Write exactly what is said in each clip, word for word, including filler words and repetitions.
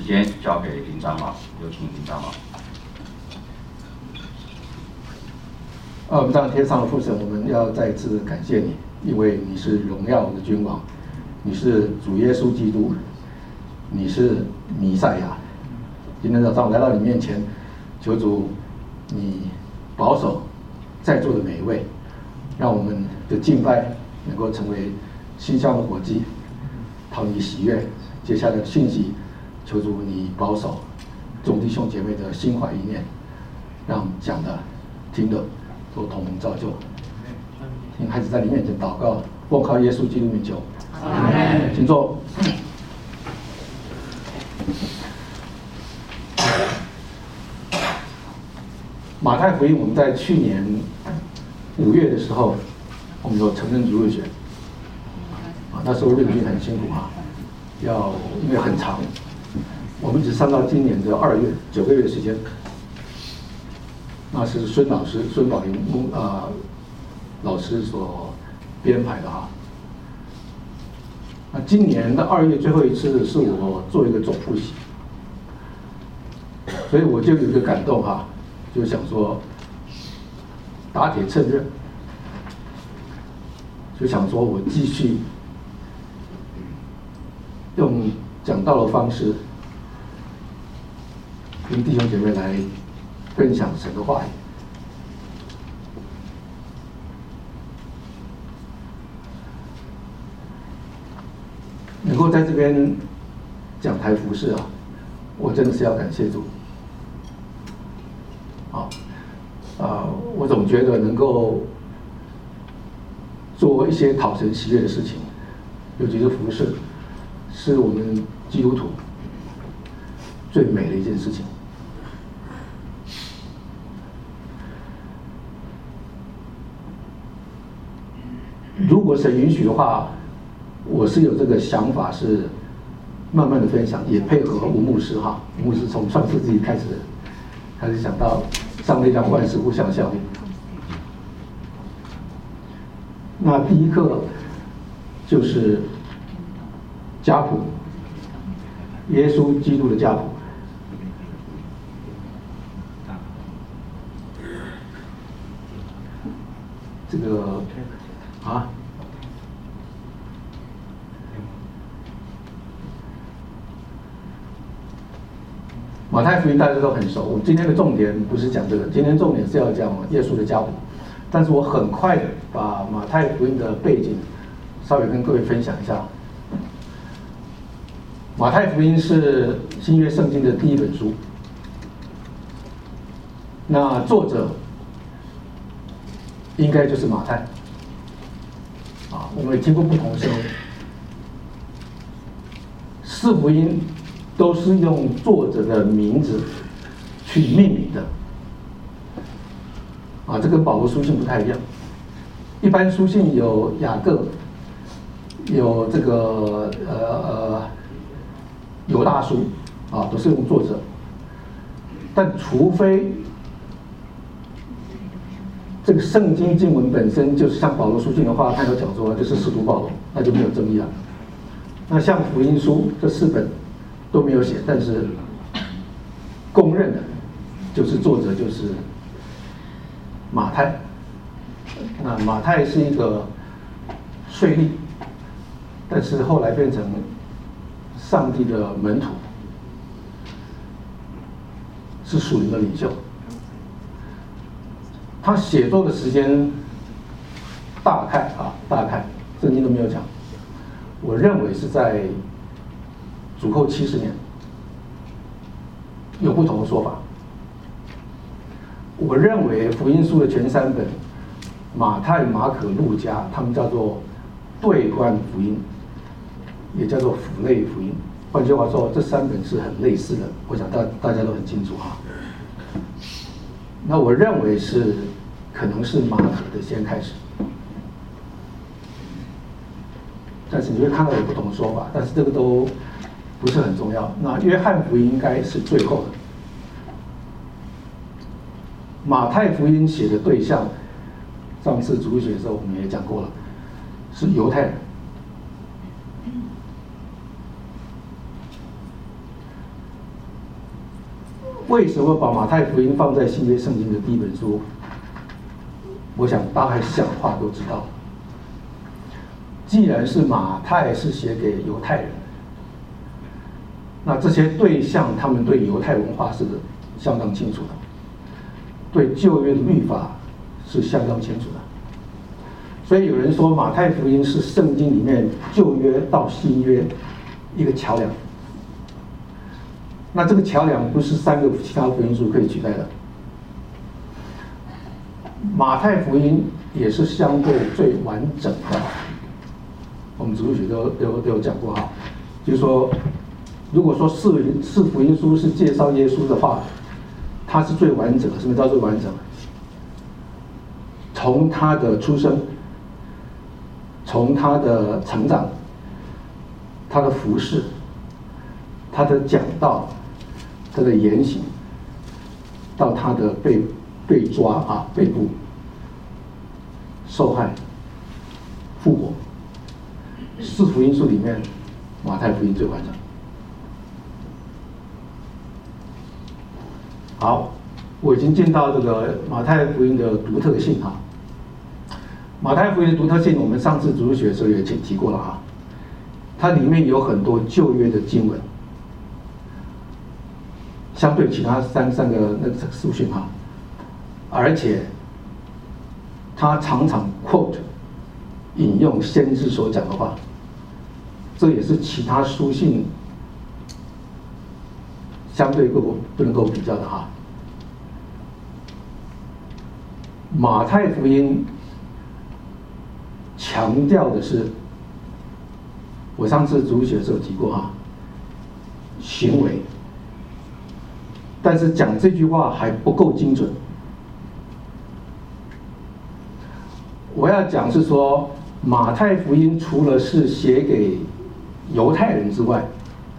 间交给林长老，有请林长老。 啊，我们当天上的父神，我们要再一次感谢你，因为你是荣耀的君王，你是主耶稣基督，你是弥赛亚。今天早上我来到你面前，求主你保守在座的每一位，让我们的敬拜能够成为馨香的火祭，讨你喜悦。接下来的讯息，求主你保守众弟兄姐妹的心怀意念，让讲的、听的都同蒙造就。请孩子在你面前祷告，奉靠耶稣基督名求。阿门。请坐。马太福音，我们在去年五月的时候，我们有成人主日学，啊，那时候日军很辛苦啊，要因为很长，我们只上到今年的二月，九个月的时间。那是孙老师、孙宝林牧啊老师所编排的哈。那今年的二月最后一次是我做一个总复习，所以我就有一个感动哈。就想说打铁趁热，就想说我继续用讲道的方式，跟弟兄姐妹来分享神的话语。能够在这边讲台服事啊，我真的是要感谢主。啊，呃，我总觉得能够做一些讨神喜悦的事情，尤其是服事，是我们基督徒最美的一件事情。如果神允许的话，我是有这个想法，是慢慢的分享，也配合吴牧师哈，吴牧师从创世纪开始。开始想到上帝让万事互相效力。那第一课就是家谱，耶稣基督的家谱。这个啊。马太福音大家都很熟，我今天的重点不是讲这个，今天重点是要讲耶稣的家谱。但是我很快的把马太福音的背景稍微跟各位分享一下。马太福音是新约圣经的第一本书，那作者应该就是马太。啊，我们也听过不同的声音，四福音都是用作者的名字去命名的，啊，这跟保罗书信不太一样。一般书信有雅各，有这个呃呃犹大书，啊，都是用作者。但除非这个圣经经文本身就是像保罗书信的话，他有讲说就是使徒保罗，那就没有争议了。那像福音书这四本都没有写，但是公认的就是作者就是马太。那马太是一个税吏，但是后来变成上帝的门徒，是属灵的领袖。他写作的时间大概啊，大概圣经都没有讲，我认为是在主后七十年，有不同的说法。我认为福音书的前三本，马太、马可、路加，他们叫做对观福音，也叫做辅类福音。换句话说，这三本是很类似的，我想大大家都很清楚哈。那我认为是可能是马可的先开始，但是你会看到有不同的说法，但是这个都不是很重要。那约翰福音应该是最后的。马太福音写的对象，上次主日学的时候我们也讲过了，是犹太人。 为什么把马太福音放在新约圣经的第一本书？我想大概想话都知道。既然是马太是写给犹太人，那这些对象他们对犹太文化是相当清楚的，对旧约的律法是相当清楚的。所以有人说马太福音是圣经里面旧约到新约一个桥梁。那这个桥梁不是三个其他福音书可以取代的。马太福音也是相对最完整的，我们主日学都都都有讲过哈，就是说，如果说四四福音书是介绍耶稣的话，它是最完整的。什么叫最完整？从他的出生，从他的成长，他的服事，他的讲道，他的言行，到他的被被抓啊被捕、受害、复活，四福音书里面，马太福音最完整。好，我已经进到这个马太福音的独特性哈。马太福音的独特性，我们上次主日学的时候也提过了哈。它里面有很多旧约的经文，相对其他三三个那个书信哈，而且它常常 quote 引用先知所讲的话，这也是其他书信相对够不能够比较的哈。马太福音强调的是，我上次主学的时候提过哈，行为，但是讲这句话还不够精准。我要讲是说，马太福音除了是写给犹太人之外，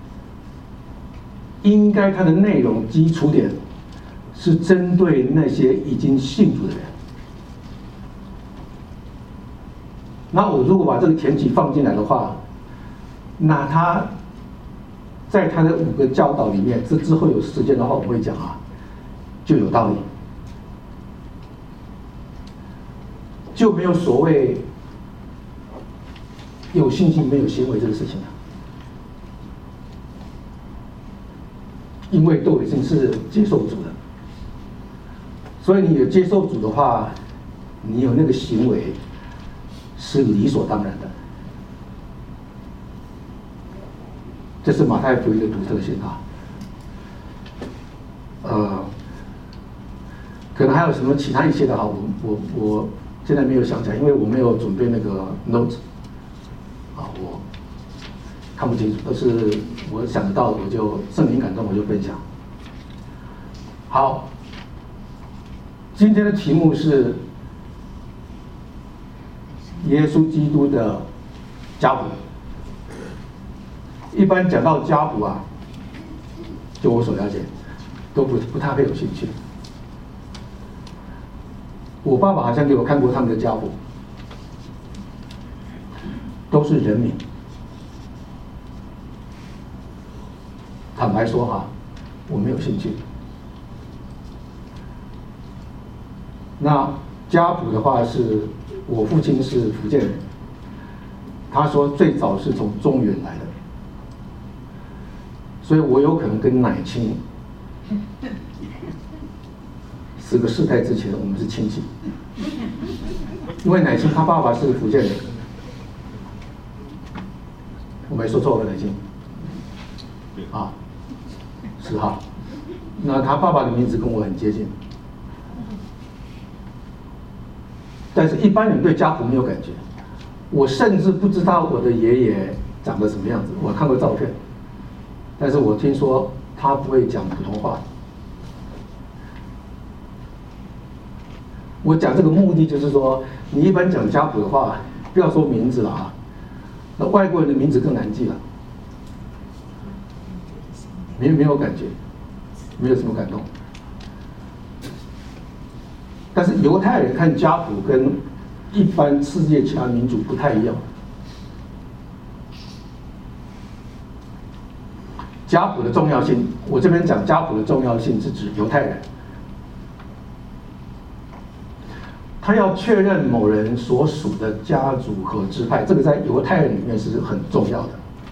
应该它的内容基础点是针对那些已经信主的人。那我如果把这个前提放进来的话，那他在他的五个教导里面，这之后有时间的话我会讲啊，就有道理，就没有所谓有信心没有行为这个事情了，因为都已经是接受主的，所以你有接受主的话，你有那个行为是理所当然的。这是马太福音的独特性啊。呃，可能还有什么其他一些的哈，我我我现在没有想起来，因为我没有准备那个 note 啊，我看不清楚，都是我想得到的，我就圣灵感动我就分享。好，今天的题目是耶稣基督的家谱。一般讲到家谱啊，就我所了解，都不不太会有兴趣。我爸爸好像给我看过他们的家谱，都是人名。坦白说哈，我没有兴趣。那家谱的话是，我父亲是福建人，他说最早是从中原来的。所以我有可能跟奶亲十个世代之前我们是亲戚，因为奶亲他爸爸是福建人，我没说错吧？奶亲啊，是哈。那他爸爸的名字跟我很接近，但是一般人对家谱没有感觉，我甚至不知道我的爷爷长得什么样子，我看过照片。但是我听说他不会讲普通话。我讲这个目的就是说，你一般讲家谱的话，不要说名字了啊，那外国人的名字更难记了，没没有感觉，没有什么感动。但是犹太人看家谱跟一般世界其他民族不太一样。 家谱的重要性，我这边讲家谱的重要性是指犹太人，他要确认某人所属的家族和支派，这个在犹太人里面是很重要的，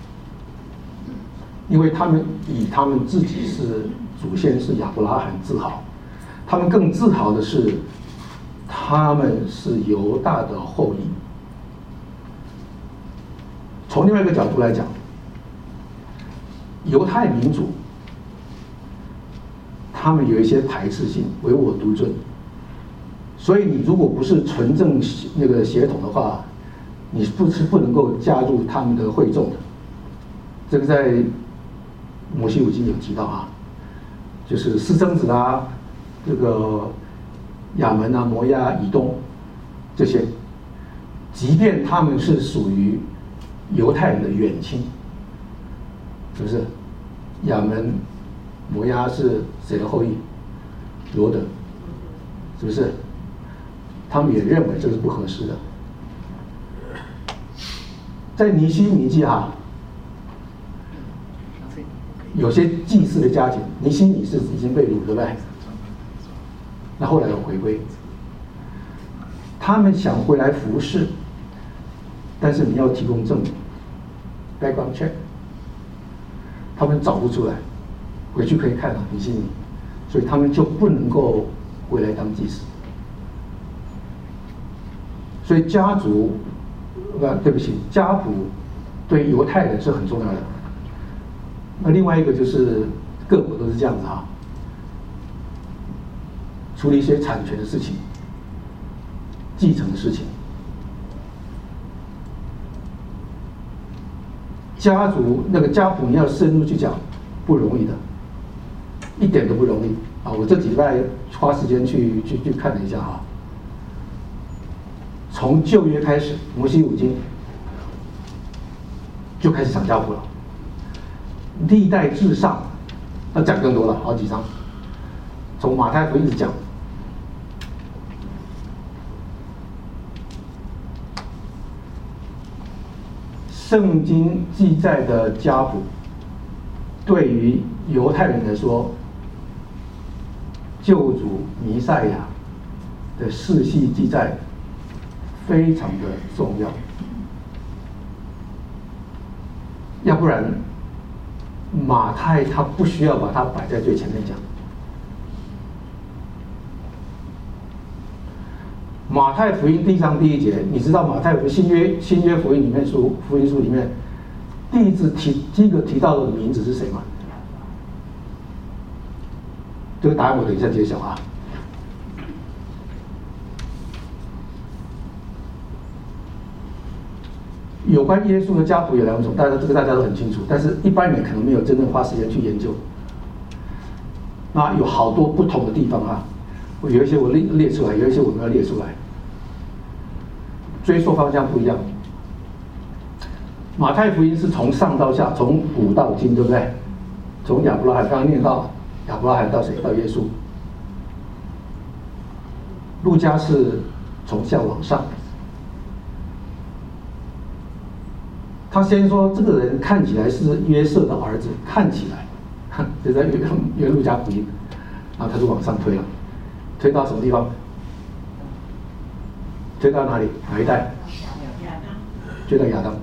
因为他们以他们自己是祖先是亚伯拉罕自豪，他们更自豪的是他们是犹大的后裔。从另外一个角度来讲，犹太民族他们有一些排斥性，唯我独尊，所以你如果不是纯正那个血统的话，你不是不能够加入他们的会众的。这个在摩西五经有提到啊，就是私生子啊，这个亚门啊、摩押、以东这些，即便他们是属于犹太人的远亲，是不是？亚门、摩押是谁的后裔？罗德，是不是？他们也认为这是不合适的。在尼希米记哈，有些祭祀的家庭，尼希米是已经被掳，对不对？那后来有回归，他们想回来服侍，但是你要提供证明 ，background check， 他们找不出来，回去可以看到尼希米，所以他们就不能够回来当祭司。所以家族，呃，对不起，家谱对犹太人是很重要的。那另外一个就是各国都是这样子啊，处理一些产权的事情、继承的事情，家族那个家谱你要深入去讲，不容易的，一点都不容易啊！我这几礼拜花时间去去去看了一下哈。从旧约开始，摩西五经就开始讲家谱了。历代至上，那讲更多了，好几章。从马太福音一直讲，圣经记载的家谱，对于犹太人来说，救主弥赛亚的世系记载非常的重要，要不然马太他不需要把它摆在最前面讲。马太福音第一章第一节，你知道马太福音新约新约福音里面书福音书里面第一次提第一个提到的名字是谁吗？这个答案我等一下揭晓啊。有关耶稣的家谱有两种，大家这个大家都很清楚，但是一般人可能没有真正花时间去研究。那有好多不同的地方啊，我有一些我列列出来，有一些我没有列出来。追溯方向不一样。马太福音是从上到下，从古到今，对不对？从亚伯拉罕刚刚念到亚伯拉罕到谁？到耶稣。路加是从下往上。他先说这个人看起来是约瑟的儿子，看起来，这在约约路加福音，然后他就往上推了，推到什么地方？推到哪里？哪一代？推到亚当。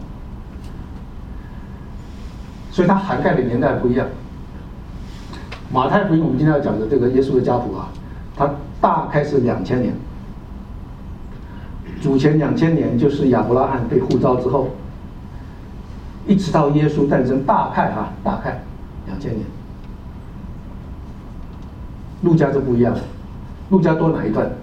所以它涵盖的年代不一样。马太福音我们今天要讲的这个耶稣的家谱啊，它大概是两千年，主前两千年就是亚伯拉罕被呼召之后。一直到耶稣诞生，大概啊，大概两千年。路加就不一样，路加多哪一段？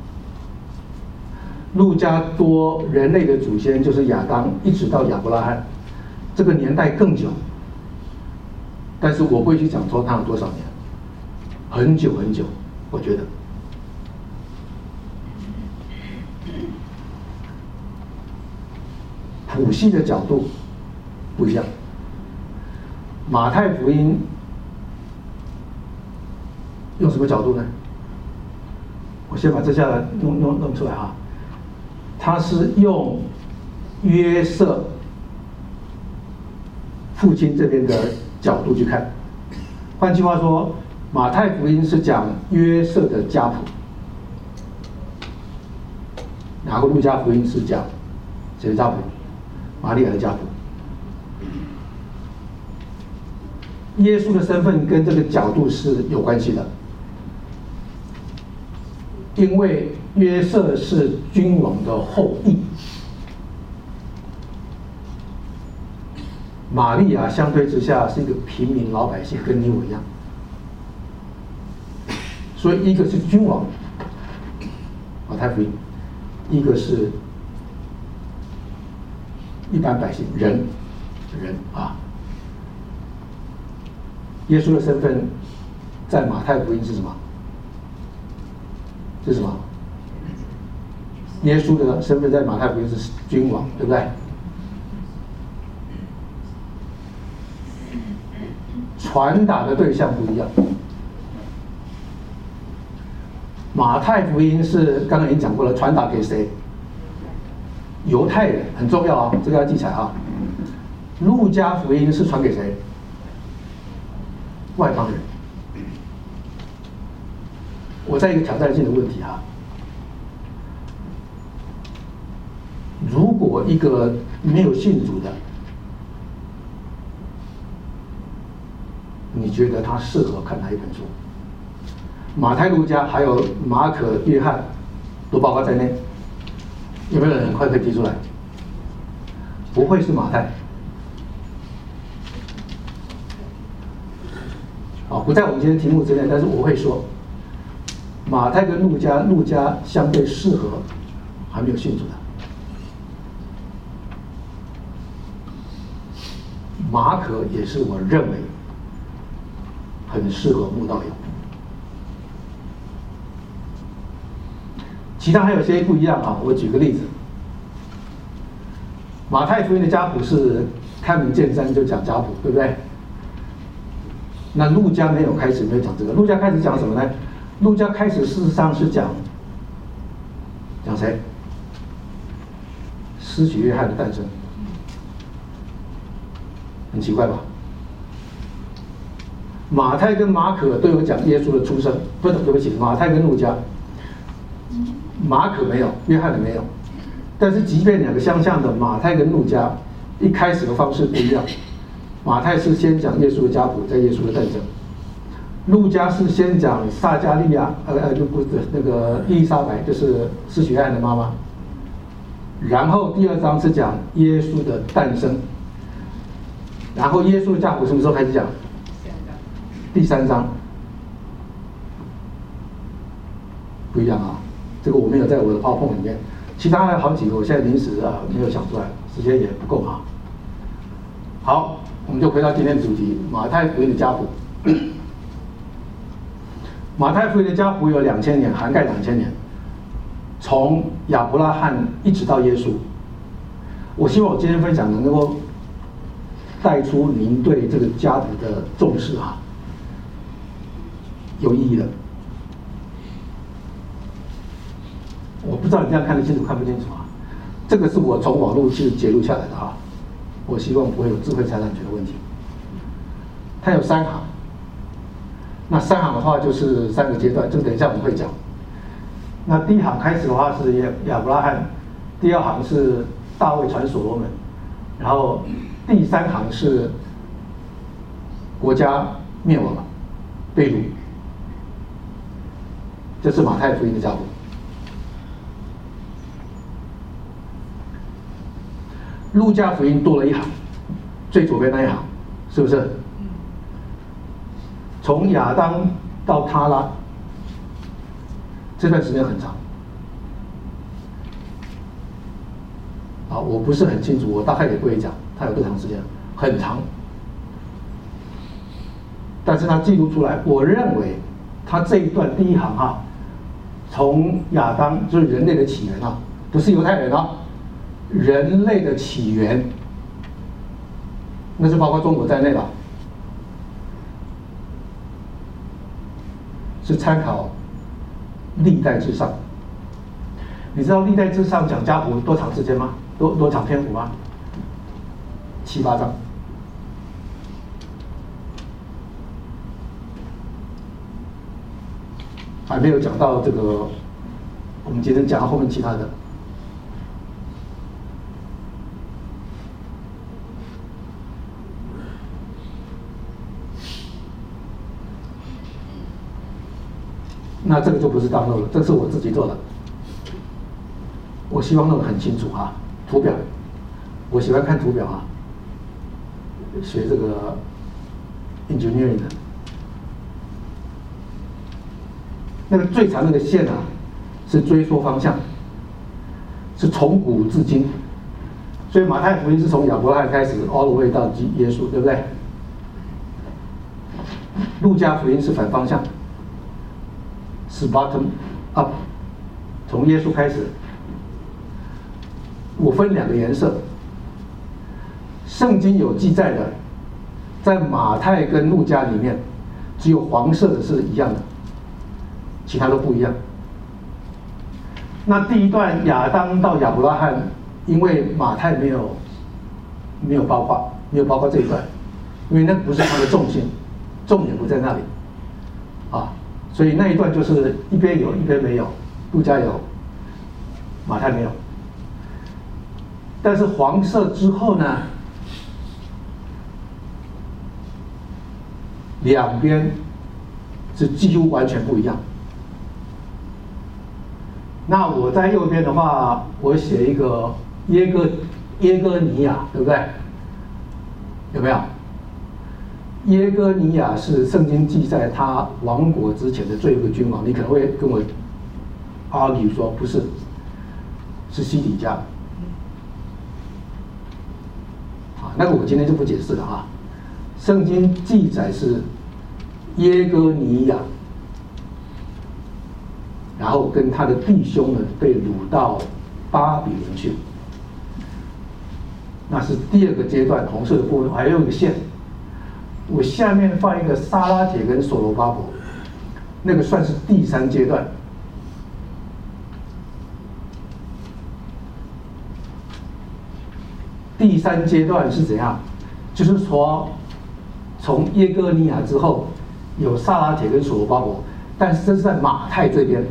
路加多人类的祖先就是亚当，一直到亚伯拉罕，这个年代更久。但是我不会去讲说他有多少年，很久很久，我觉得。谱系的角度不一样。马太福音用什么角度呢？我先把这下来弄弄弄出来啊。他是用约瑟父亲这边的角度去看。换句话说，马太福音是讲约瑟的家谱，然后路加福音是讲谁的家谱？玛利亚的家谱。耶稣的身份跟这个角度是有关系的，因为约瑟是君王的后裔，玛利亚相对之下是一个平民老百姓，跟你我一样，所以一个是君王，马太福音，一个是一般百姓人人啊。耶稣的身份在马太福音是什么？是什么？耶稣的身份在马太福音是君王，对不对？传达的对象不一样。马太福音是刚刚已经讲过了，传达给谁？犹太人，很重要啊，这个要记起来啊。路加福音是传给谁？外邦人。我在一个挑战性的问题啊，如果一个没有信主的，你觉得他适合看哪一本书？马太、路加还有马可、约翰都包括在内，有没有人很快可以提出来？不会是马太。啊，不在我们今天题目之内，但是我会说，马太跟路加，路加相对适合还没有信主的，马可也是我认为很适合慕道友。其他还有些不一样啊，我举个例子，马太福音的家谱是开门见山就讲家谱，对不对？那路加没有开始没有讲这个，路加开始讲什么呢？路加开始事实上是讲讲谁？施洗约翰的诞生，很奇怪吧？马太跟马可都有讲耶稣的出生，不是，对不起，马太跟路加，马可没有，约翰也没有。但是即便两个相像的马太跟路加，一开始的方式不一样。马太是先讲耶稣的家谱，在耶稣的诞生；路加是先讲撒加利亚，呃呃，就不是那个伊丽莎白，就是施洗约翰的妈妈。然后第二章是讲耶稣的诞生，然后耶稣的家谱什么时候开始讲？第三章。不一样啊，这个我没有在我的 PowerPoint 里面，其他还有好几个，我现在临时啊没有想出来，时间也不够啊。好。我们就回到今天的主题，马太福音的家谱。马太福音的家谱有两千年，涵盖两千年，从亚伯拉罕一直到耶稣。我希望我今天分享能够带出您对这个家谱的重视啊，有意义的。我不知道你这样看得清楚看不清楚啊？这个是我从网络去截录下来的啊。我希望不会有智慧财产权的问题。它有三行，那三行的话就是三个阶段，这个等一下我们会讲。那第一行开始的话是亚亚伯拉罕，第二行是大卫传所罗门，然后第三行是国家灭亡了，被掳。这是马太福音的家谱。路加福音多了一行，最左边那一行，是不是？从亚当到他拉，这段时间很长。啊，我不是很清楚，我大概也不会讲它有多长时间，很长。但是它记录出来，我认为它这一段第一行哈，从亚当就是人类的起源啊，不是犹太人啊。人类的起源，那是包括中国在内吧？是参考历代至上。你知道历代至上讲家谱多长时间吗？多多长篇幅吗？七八章。 还没有讲到这个，我们今天讲到后面其他的。那这个就不是 download 了，这是我自己做的。我希望弄得很清楚啊，图表，我喜欢看图表啊，学这个 engineering 的。那个最长那个线啊，是追溯方向，是从古至今。所以马太福音是从亚伯拉罕开始 all the way 到耶稣，对不对？路加福音是反方向。是 bottom up， 从耶稣开始。我分两个颜色，圣经有记载的，在马太跟路加里面，只有黄色的是一样的，其他都不一样。那第一段亚当到亚伯拉罕，因为马太没有没有包括，没有包括这一段，因为那不是它的重心，重点不在那里，啊。所以那一段就是一边有一边没有，路加有，马太没有。但是黄色之后呢，两边是几乎完全不一样。那我在右边的话，我写一个耶哥耶哥尼亚，对不对？有没有？耶哥尼亚是圣经记载他亡国之前的最后一个君王，你可能会跟我 argue 说不是，是西底家。啊，那个我今天就不解释了啊。圣经记载是耶哥尼亚，然后跟他的弟兄们被掳到巴比伦去，那是第二个阶段，红色的部分，还有一个线。我下面放一个撒拉铁跟所罗巴伯，那个算是第三阶段。第三阶段是怎样？就是说，从耶哥尼亚之后，有撒拉铁跟所罗巴伯，但是这是在马太这边。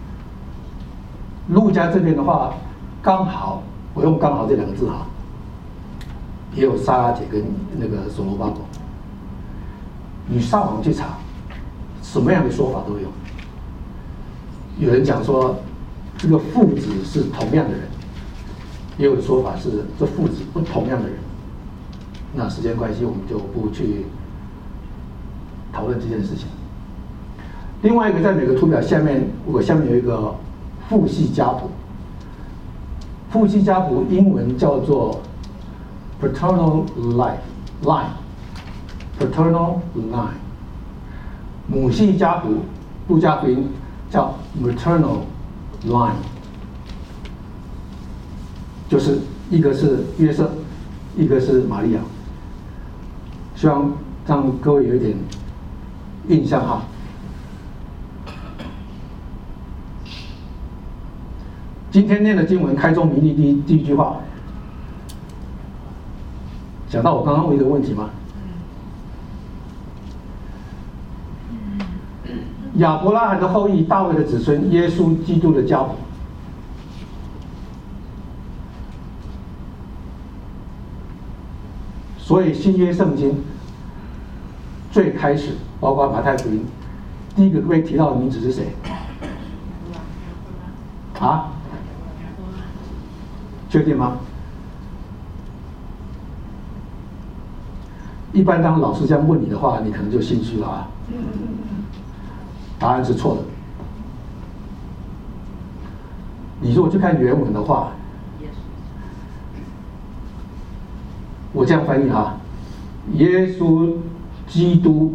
路加这边的话，刚好我用刚好这两个字哈，也有撒拉铁跟那个所罗巴伯。你上网去查，什么样的说法都有。有人讲说，这个父子是同样的人，也有的说法是这父子不同样的人。那时间关系，我们就不去讨论这件事情。另外一个，在每个图表下面，我下面有一个父系家谱。父系家谱英文叫做 paternal line line。paternal line， 母系家谱，路加福音叫 maternal line， 就是一个是约瑟，一个是玛利亚，希望让各位有一点印象哈。今天念的经文开宗明义第一第一句话，讲到我刚刚问一个问题吗？亚伯拉罕的后裔，大卫的子孙，耶稣基督的家谱。所以新约圣经最开始，包括马太福音，第一个被提到的名字是谁？啊？确定吗？一般当老师这样问你的话，你可能就心虚了啊。答案是错的。你如果去看原文的话，我这样翻译哈：耶稣基督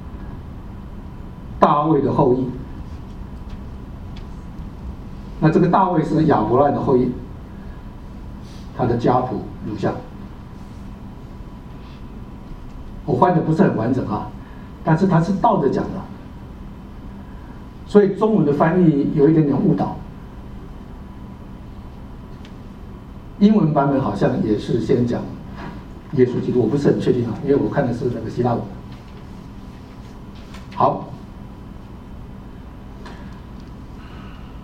大卫的后裔。那这个大卫是亚伯拉罕的后裔，他的家谱如下。我翻的不是很完整啊，但是他是倒着讲的。所以中文的翻译有一点点误导，英文版本好像也是先讲耶稣基督，我不是很确定啊，因为我看的是那个希腊文。好，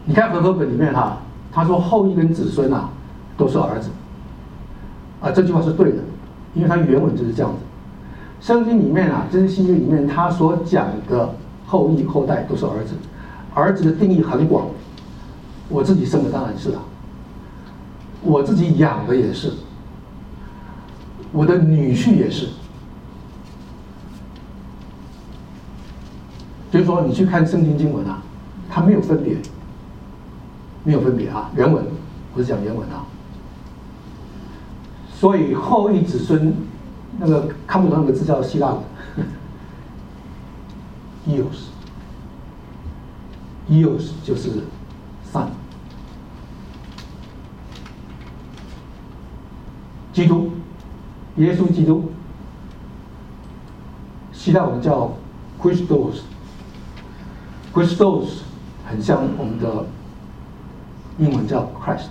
你看和合本里面哈、啊，他说后裔跟子孙啊都是儿子，啊这句话是对的，因为他原文就是这样子。圣经里面啊，这些新约里面他所讲的后裔后代都是儿子，儿子的定义很广，我自己生的当然是啊，我自己养的也是，我的女婿也是。就是说，你去看圣经经文啊，它没有分别，没有分别啊。原文，我是讲原文啊。所以后裔子孙，那个看不懂那个字叫希腊文 ，eos，eos 就是 son， 基督，耶稣基督，希腊文叫 Christos。Christos 很像我们的英文叫 Christ。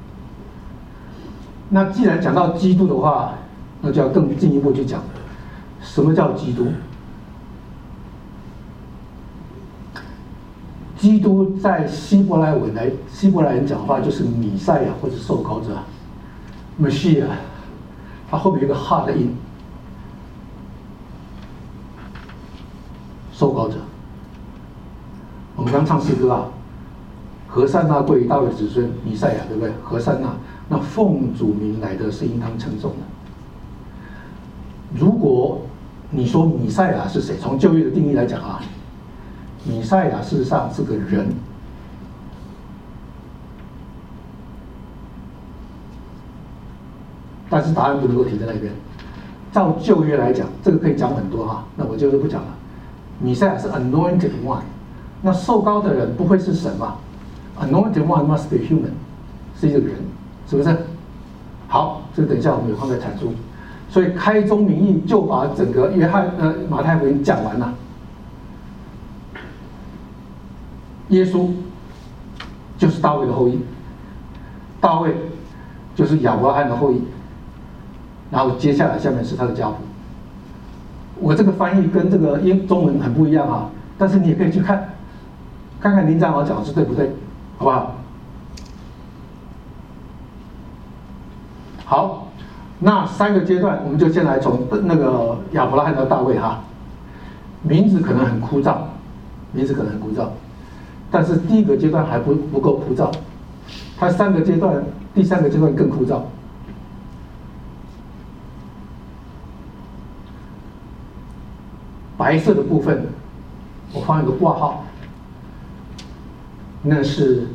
那既然讲到基督的话，那就要更进一步去讲，什么叫基督？基督在希伯来文来，希伯来人讲话就是弥赛亚或者受膏者 ，Messiah， 它后面有一个哈的音，受膏者。我们刚唱诗歌啊，何善那归于大卫子孙弥赛亚，对不对？何善那，那奉主名来的是应当称颂的。如果你说弥赛亚是谁，从旧约的定义来讲啊，弥赛亚事实上是个人。但是答案不能够停在那边。照旧约来讲，这个可以讲很多哈，那我就是不讲了。弥赛亚是 anointed one。那受膏的人不会是神嘛 ？Anointed one must be human， 是一个人，是不是？好，这个等一下我们有空再阐述。所以开宗明义就把整个约翰呃马太福音讲完了。耶稣就是大卫的后裔，大卫就是亚伯拉罕的后裔，然后接下来下面是他的家谱。我这个翻译跟这个英中文很不一样啊，但是你也可以去看。看看林长老讲的是对不对，好不好？好，那三个阶段，我们就先来从那个亚伯拉罕到大卫哈。名字可能很枯燥，名字可能很枯燥，但是第一个阶段还不不够枯燥，它三个阶段，第三个阶段更枯燥。白色的部分，我放一个挂号。那是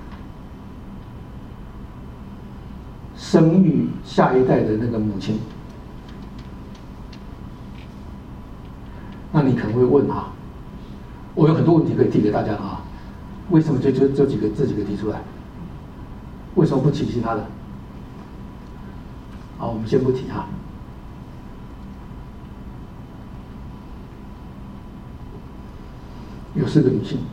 生育下一代的那个母亲。那你可能会问啊，我有很多问题可以提给大家啊，为什么就就这几个这几个提出来？为什么不提其他的？好，我们先不提哈。有四个女性。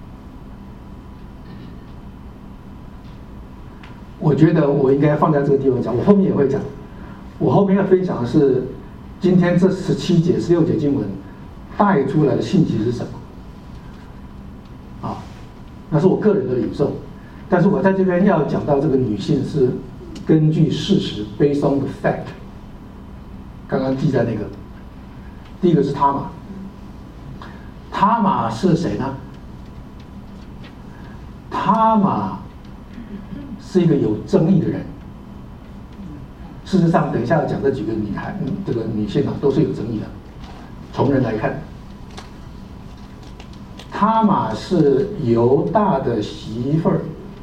我觉得我应该放在这个地方讲，我后面也会讲。我后面要分享的是今天这十七节、十六节经文带出来的信息是什么？啊，那是我个人的领受。但是我在这边要讲到这个女性是根据事实 ，based on the fact。刚刚记在那个，第一个是他玛。他玛是谁呢？他玛是一个有争议的人。事实上，等一下要讲这几个女孩，嗯、这个女性啊，都是有争议的。从人来看，他玛是犹大的媳妇儿。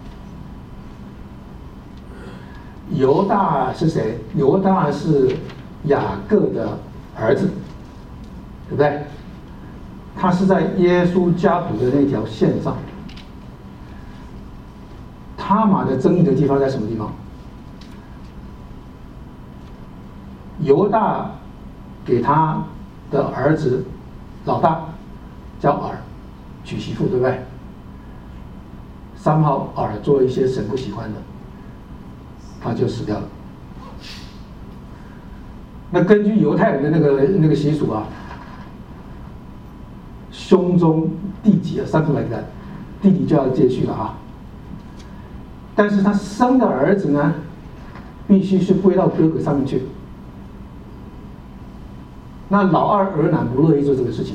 犹大是谁？犹大是雅各的儿子，对不对？他是在耶稣家谱的那条线上。他玛的争议的地方在什么地方？犹大给他的儿子老大叫尔娶媳妇，对不对？三号尔做了一些神不喜欢的，他就死掉了。那根据犹太人的那个那个习俗啊，兄中弟及啊，something like that，弟弟就要接续了啊。 但是他生的儿子呢，必须是归到哥哥上面去。那老二俄南不乐意做这个事情，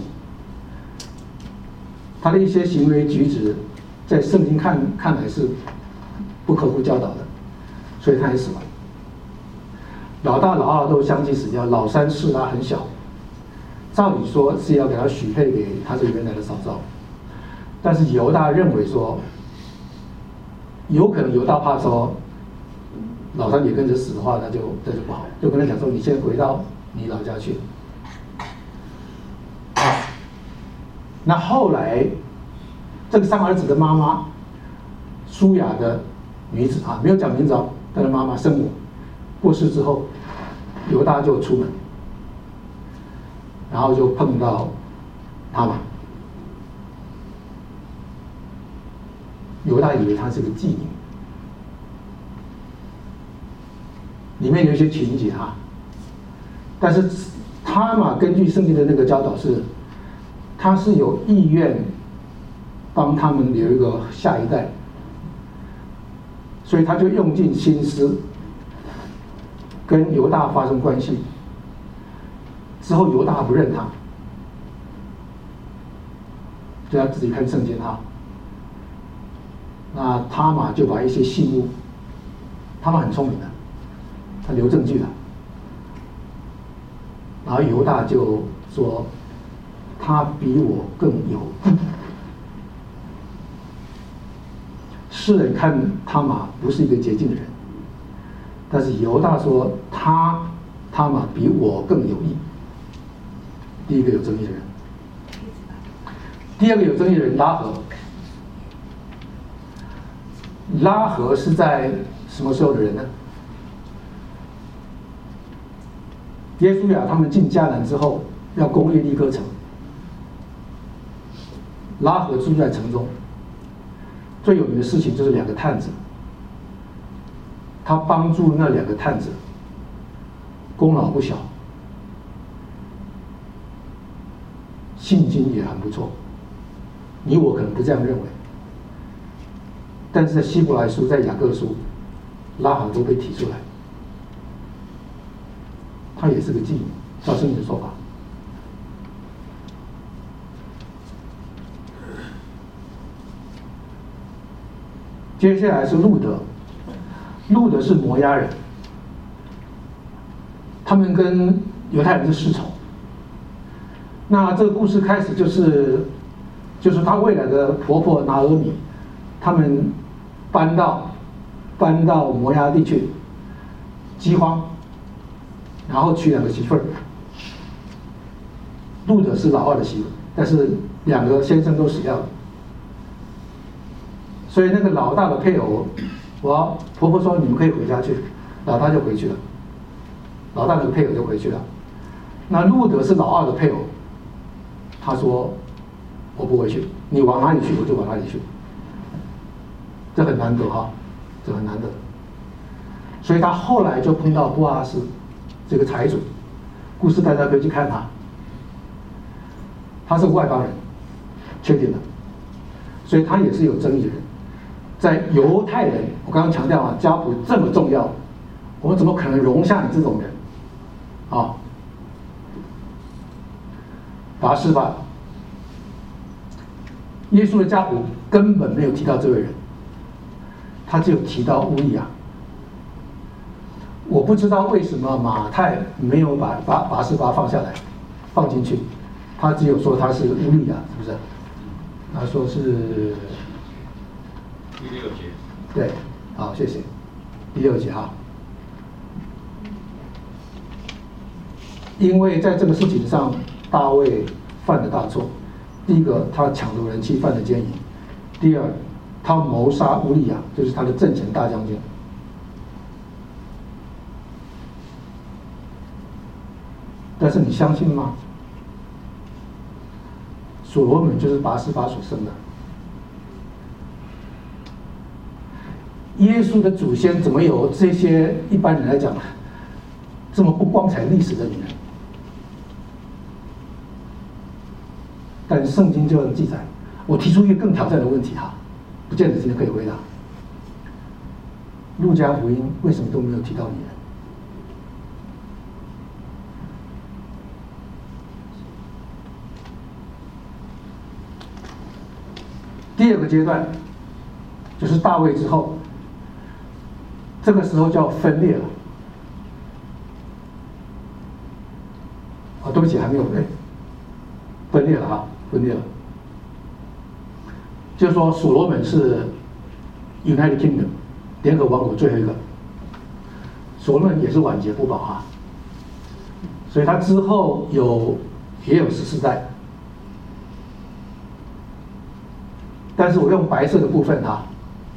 他的一些行为举止，在圣经看看来是不合乎教导的，所以他也死了。老大、老二都相继死掉，老三示拉很小，照理说是要给他许配给他这原来的嫂嫂，但是犹大认为说，有可能犹大怕说老三也跟着死的话，那就那就不好，就跟他讲说，你先回到你老家去。那后来，这个三儿子的妈妈，舒雅的女子啊，没有讲名字哦，她的妈妈生母过世之后，犹大就出门，然后就碰到他玛。犹大以为她是个妓女，里面有一些情节啊，但是他玛根据圣经的那个教导是。他是有意愿帮他们留一个下一代，所以他就用尽心思跟犹大发生关系。之后犹大不认他，就要自己看圣经哈。那他玛就把一些信物，他玛很聪明的，他留证据的。然后犹大就说。他比我更有义。世人看他玛不是一个洁净的人，但是犹大说他他玛比我更有义。第一个有争议的人，第二个有争议的人拉合。拉合是在什么时候的人呢？耶稣亚他们进迦南之后，要攻耶利哥城。拉合住在城中，最有名的事情就是两个探子，他帮助那两个探子，功劳不小，信心也很不错。你我可能不这样认为，但是在希伯来书、在雅各书，拉合都被提出来，他也是个妓女，照圣经的说法。接下来是路德，路德是摩押人，他们跟犹太人是世仇。那这个故事开始就是，就是她未来的婆婆拿俄米，他们搬到搬到摩押地去，饥荒，然后娶两个媳妇儿。路德是老二的媳妇，但是两个先生都死掉了。所以那个老大的配偶，我婆婆说你们可以回家去，老大就回去了，老大的配偶就回去了。那路德是老二的配偶，他说我不回去，你往哪里去我就往哪里去。这很难得哈，这很难得。所以他后来就碰到波阿斯这个财主，故事大家可以去看他，他是外邦人，确定的，所以他也是有争议的人。在犹太人，我刚刚强调啊，家谱这么重要，我们怎么可能容下你这种人？啊，拔示巴，耶稣的家谱根本没有提到这位人，他只有提到乌利亚。我不知道为什么马太没有把拔拔示巴放下来，放进去，他只有说他是乌利亚，是不是？他说是。 第六节， 对，好，谢谢。第六节哈，因为在这个事情上，大卫犯了大错。第一个，他抢夺人妻，犯了奸淫；第二，他谋杀乌利亚，就是他的正前大将军。但是你相信吗？所罗门就是拔示巴所生的。耶稣的祖先怎么有这些一般人来讲这么不光彩历史的女人？但圣经这样记载。我提出一个更挑战的问题哈，不见得今天可以回答。 路加福音为什么都没有提到你呢？第二个阶段就是大卫之后，这个时候就要分裂了。啊，对不起，还没有分，分裂了哈，分裂了。就是说，所罗门是 United Kingdom 联合王国最后一个，所罗门也是晚节不保哈，所以他之后有也有十四代。但是我用白色的部分哈，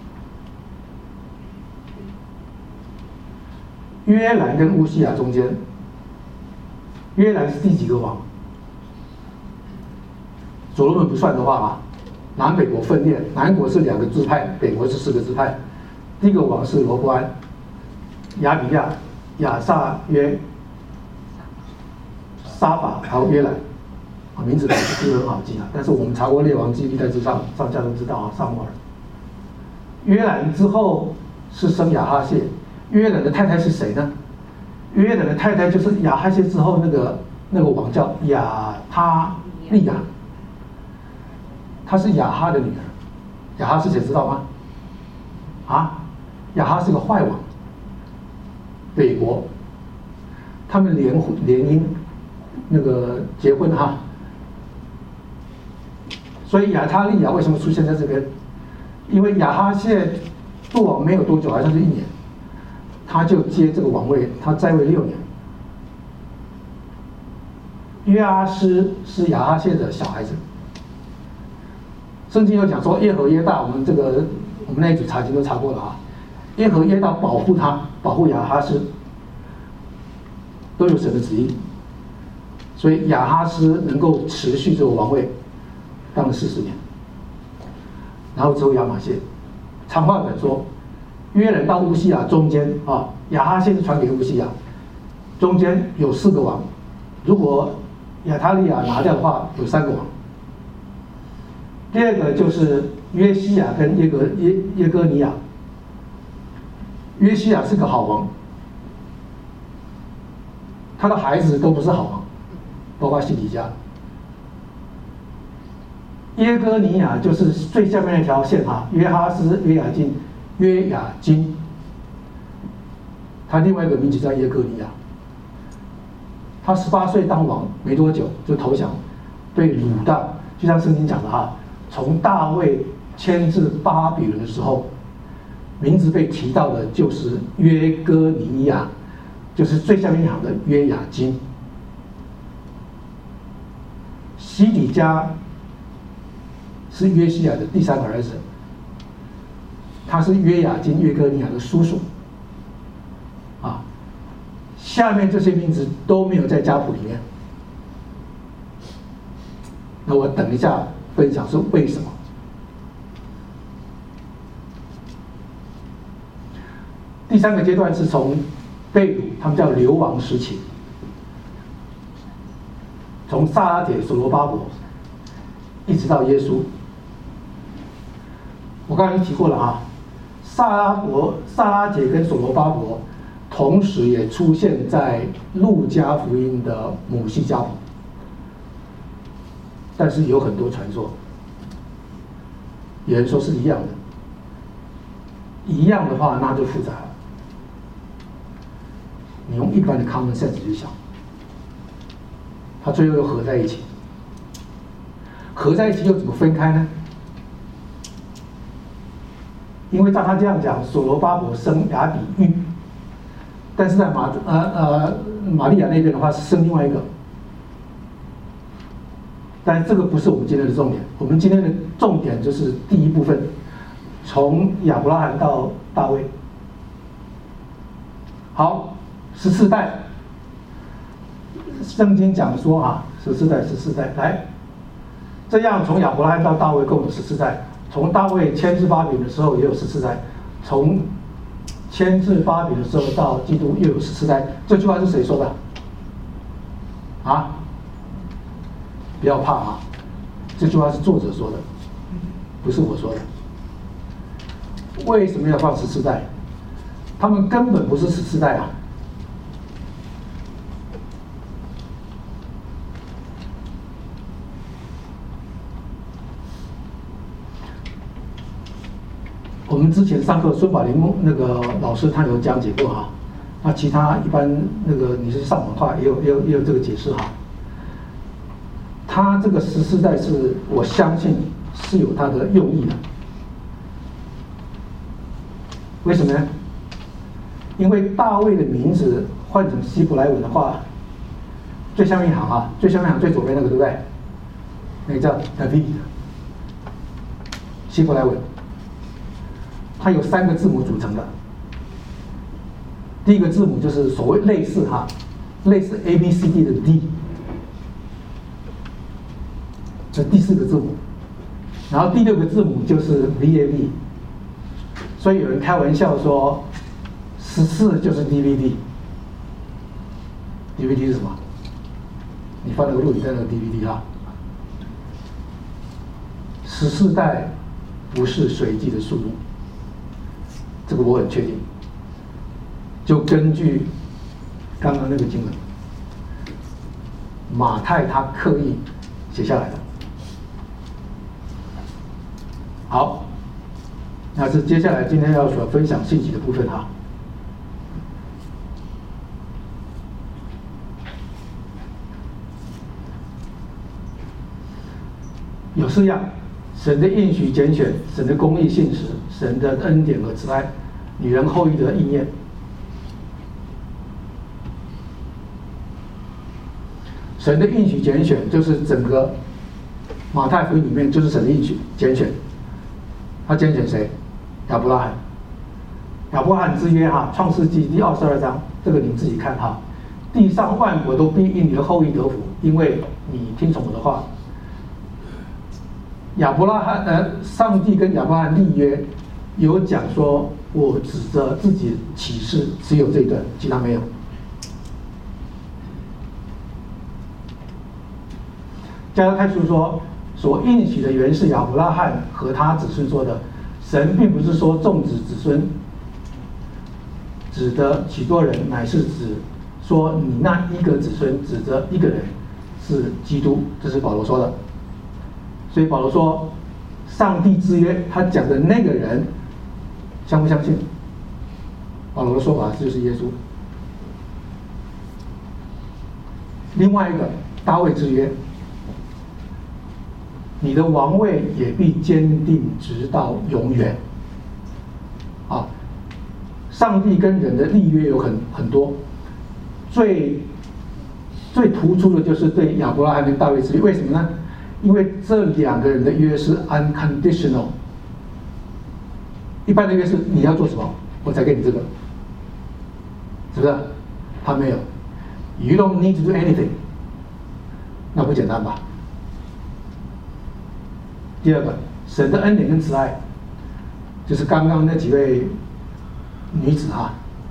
约兰跟乌西雅中间，约兰是第几个王？所罗门不算的话啊，南北国分裂，南国是两个支派，北国是四个支派。第一个王是罗伯安、亚比亚、亚撒约、沙法，还有约兰。啊，名字不是很好记啊，但是我们查过《列王记》历代志上，上下都知道啊。撒母耳、约兰之后是生亚哈谢，约兰的太太是谁呢？约兰的太太就是亚哈谢之后那个那个王叫亚他利亚，她是亚哈的女儿。亚哈是谁知道吗？啊，亚哈是个坏王，北国，他们联婚联姻，那个结婚哈。所以亚他利亚为什么出现在这边？因为亚哈谢做王没有多久，好像是一年，他就接这个王位，他在位六年。约阿施是亚哈谢的小孩子。圣经有讲说耶和耶大，我们这个我们那一组查经都查过了啊。耶和耶大保护他，保护亚哈斯，都有神的旨意，所以亚哈斯能够持续这个王位。当了四十年，然后之后亚玛谢，长话短说，约人到乌西雅中间啊，亚哈谢是传给乌西雅，中间有四个王，如果亚他利亚拿掉的话，有三个王。第二个就是约西亚跟耶格耶耶哥尼亚，约西亚是个好王，他的孩子都不是好王，包括西底家。耶哥尼亚就是最下面那条线哈，约哈斯、约雅金、约雅金，他另外一个名字叫耶哥尼亚。他十八岁当王没多久就投降，被掳到，就像圣经讲的哈，从大卫迁至巴比伦的时候，名字被提到的就是约哥尼亚，就是最下面一行的约雅金。西底家是约西亚的第三个儿子，他是约雅金、约哥尼亚的叔叔。啊，下面这些名字都没有在家谱里面。那我等一下分享是为什么。第三个阶段是从被掳，他们叫流亡时期，从撒拉铁、所罗巴伯一直到耶稣。我刚才提过了啊，撒拉伯、撒拉铁跟所罗巴伯，同时也出现在路加福音的母系家谱，但是有很多传说，有人说是一样的，一样的话那就复杂了。你用一般的 common sense 去想，它最后又合在一起，合在一起又怎么分开呢？因为照他这样讲，所罗巴伯生亚比喻，但是在马呃呃玛利亚那边的话是生另外一个，但这个不是我们今天的重点。我们今天的重点就是第一部分，从亚伯拉罕到大卫。好，十四代，圣经讲说啊，十四代，十四代，来，这样从亚伯拉罕到大卫共有十四代。从大卫迁至巴比伦的时候也有十四代，从迁至巴比伦的时候到基督又有十四代。这句话是谁说的？啊？不要怕啊！这句话是作者说的，不是我说的。为什么要放十四代？ 他们根本不是十四代啊。我们之前上课，孙宝林那个老师他有讲解过哈，那其他一般那个你是上网的话，也有也有也有这个解释哈。他这个十四代是我相信是有他的用意的，为什么呢？因为大卫的名字换成希伯来文的话，最下面一行啊，最下面一行最左边那个对不对？那个叫 David， 希伯来文。它有三个字母组成的，第一个字母就是所谓类似哈，类似 A B C D 的 D， 这第四个字母，然后第六个字母就是 V A V， 所以有人开玩笑说，十四就是 D V D，D V D 是什么？你放那个录影带那个 D V D 啊，十四代不是随机的数目。这个我很确定，就根据刚刚那个经文，马太他刻意写下来的。好，那是接下来今天要所分享信息的部分哈。有四样。神的应许拣选，神的公义信实，神的恩典和慈爱，女人后裔的应验。神的应许拣选，就是整个马太福音里面就是神的应许拣选。他拣选谁？亚伯拉罕。亚伯拉罕之约哈，创世纪第二十二章，这个你们自己看哈。地上万国都必因你的后裔得福，因为你听从我的话。亚伯拉罕，呃，上帝跟亚伯拉罕立约，有讲说，我指着自己启示，只有这一段，其他没有。加拉太书说，所应许的原是亚伯拉罕和他子孙说的，神并不是说众子子孙，指的许多人，乃是指说你那一个子孙指着一个人是基督，这是保罗说的。所以保罗说，上帝之约，他讲的那个人，相不相信？保罗的说法就是耶稣。另外一个大卫之约，你的王位也必坚定直到永远。啊，上帝跟人的立约有很很多，最最突出的就是对亚伯拉罕跟大卫之约，为什么呢？因为这两个人的约是 unconditional， 一般的约是你要做什么，我才给你这个，是不是？他没有 ，You don't need to do anything， 那不简单吧？第二个，神的恩典跟慈爱，就是刚刚那几位女子哈，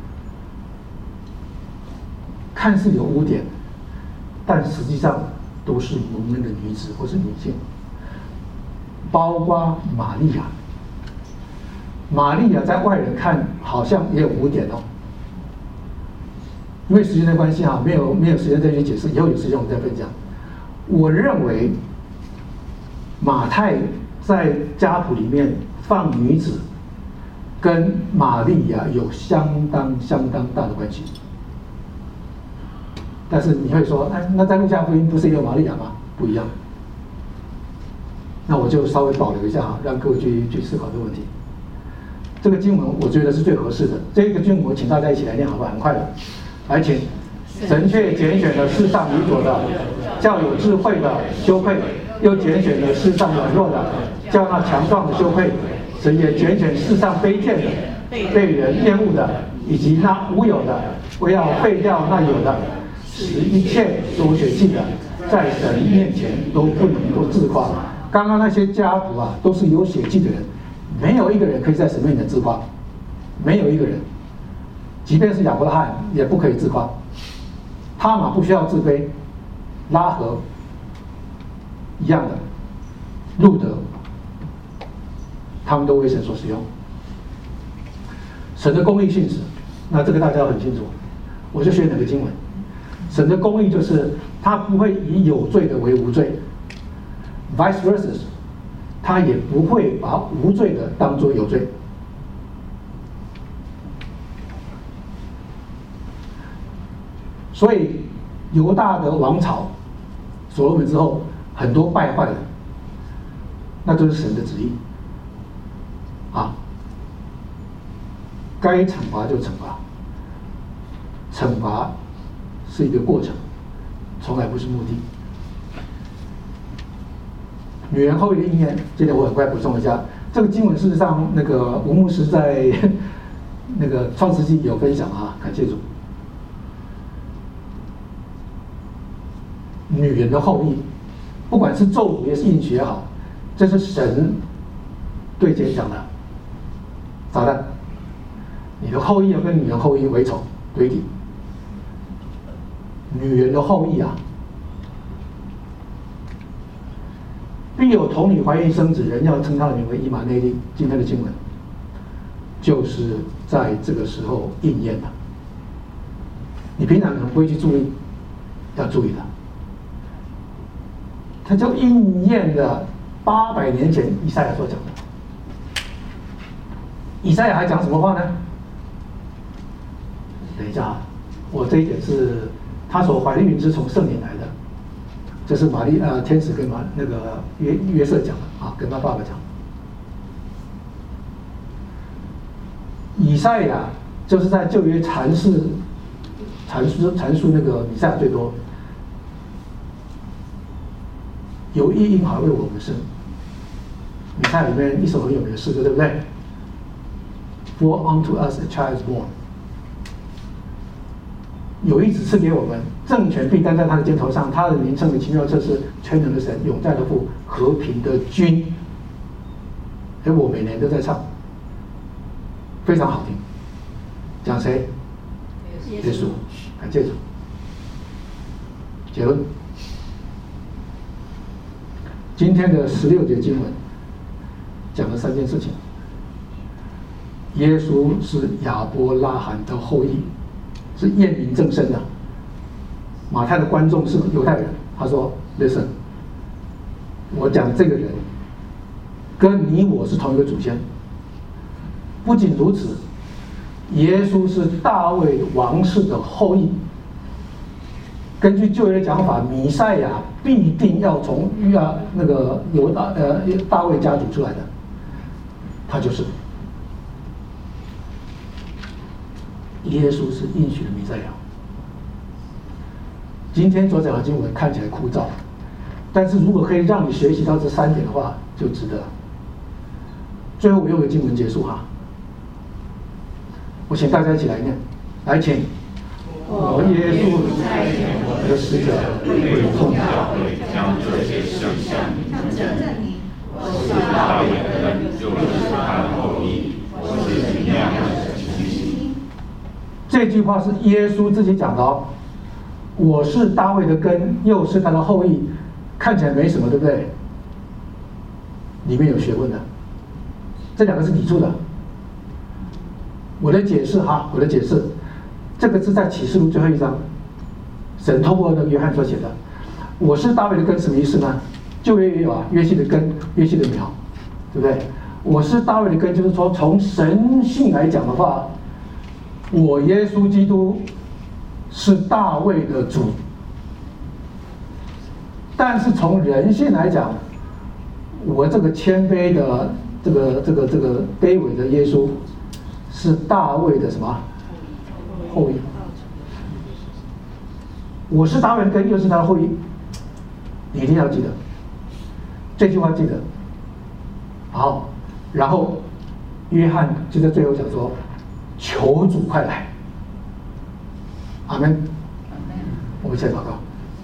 看似有污点，但实际上都是蒙恩的女子或是女性，包括玛利亚。玛利亚在外人看好像也有污点哦，因为时间的关系哈，没有没有时间再去解释，以后有时间我们再分享。我认为马太在家谱里面放女子，跟玛利亚有相当相当大的关系。但是你会说，哎，那在路加福音不是也有玛利亚吗？不一样。那我就稍微保留一下哈，让各位去去思考这个问题。这个经文我觉得是最合适的。这个经文我请大家一起来念，好不好？很快的，来，请。神却拣选了世上愚拙的，叫有智慧的羞愧；又拣选了世上软弱的，叫那强壮的羞愧。神也拣选世上卑贱的、被人厌恶的，以及那无有的，为要废掉那有的，使一切所血气的，在神面前都不能够自夸。刚刚那些家谱啊，都是有血气的人，没有一个人可以在神面前自夸，没有一个人，即便是亚伯拉罕也不可以自夸。他玛不需要自卑，拉合一样的，路德，他们都为神所使用。神的公义信实， 那这个大家很清楚。我就选哪个经文？神的公义就是他不会以有罪的为无罪 ，vice versa， 他也不会把无罪的当作有罪。所以犹大的王朝所罗门之后，很多败坏的，那都是神的旨意啊。该惩罚就惩罚，惩罚是一个过程，从来不是目的。女人后裔的应验，这点我很快补充一下。这个经文事实上，那个吴牧师在那个创世纪有分享啊，感谢主。女人的后裔，不管是咒诅也是应许也好，这是神对人讲的。撒旦，你的后裔要跟女人后裔为仇对敌。女人的后裔啊，必有童女怀孕生子，人要称他的名为以马内利。今天的经文就是在这个时候应验了。你平常可能不会去注意，要注意的。它就应验了八百年前以赛亚所讲的。以赛亚还讲什么话呢？等一下，我这一点是他所怀的孕是从圣灵来的，这是玛丽呃天使跟马那个约约瑟讲的啊，跟他爸爸讲。以赛亚就是在旧约阐释阐述阐述那个弥赛亚最多。有一婴孩为我们生，弥赛亚里面一首很有名的诗歌，对不对 ？For unto us a child is born。有一子赐给我们，政权必担在他的肩头上，他的名称为奇妙测试、全能的神、永在的父、和平的君。哎，我每年都在唱，非常好听。讲谁？耶稣，感谢主。结论。今天的十六节经文讲了三件事情。耶稣是亚伯拉罕的后裔，是验明正身的。马太的观众是犹太人，他说 ：“Listen， 我讲这个人跟你我是同一个祖先。不仅如此，耶稣是大卫王室的后裔。根据旧约的讲法，弥赛亚必定要从约那个犹大呃大卫家族出来的，他就是。耶稣是应许的弥赛亚。今天所讲的经文看起来枯燥，但是如果可以让你学习到这三点的话，就值得了。最后我用个经文结束哈，我请大家一起来念，来请。我耶稣差遣我的使者为众教会将这些事项证明，我是大卫的根，就是他的后裔，我是怎样的情形。这句话是耶稣自己讲的哦。我是大卫的根，又是他的后裔，看起来没什么，对不对？里面有学问的，这两个是抵触的。我的解释哈，我的解释。这个是在启示录最后一章，神透过那个约翰所写的。我是大卫的根，什么意思呢？旧约也有啊，约西的根，约西的苗，对不对？我是大卫的根，就是说从神性来讲的话，我耶稣基督是大卫的主。但是从人性来讲，我这个谦卑的这个这个这个卑微的耶稣，是大卫的什么？后裔，我是大卫的根，又是他的后裔，你一定要记得这句话，记得好。然后约翰就在最后讲说：“求主快来。”阿门。我们一起来祷告。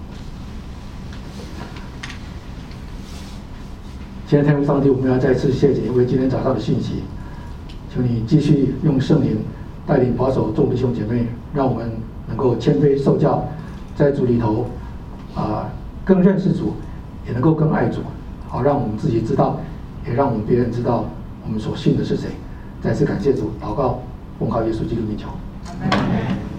今天天父上帝，我们要再次谢谢因为今天早上的信息，求你继续用圣灵带领保守众弟兄姐妹，让我们能够谦卑受教，在主里头啊、呃、更认识主，也能够更爱主，好让我们自己知道，也让我们别人知道我们所信的是谁。再次感谢主，祷告奉靠耶稣基督名求。 Amen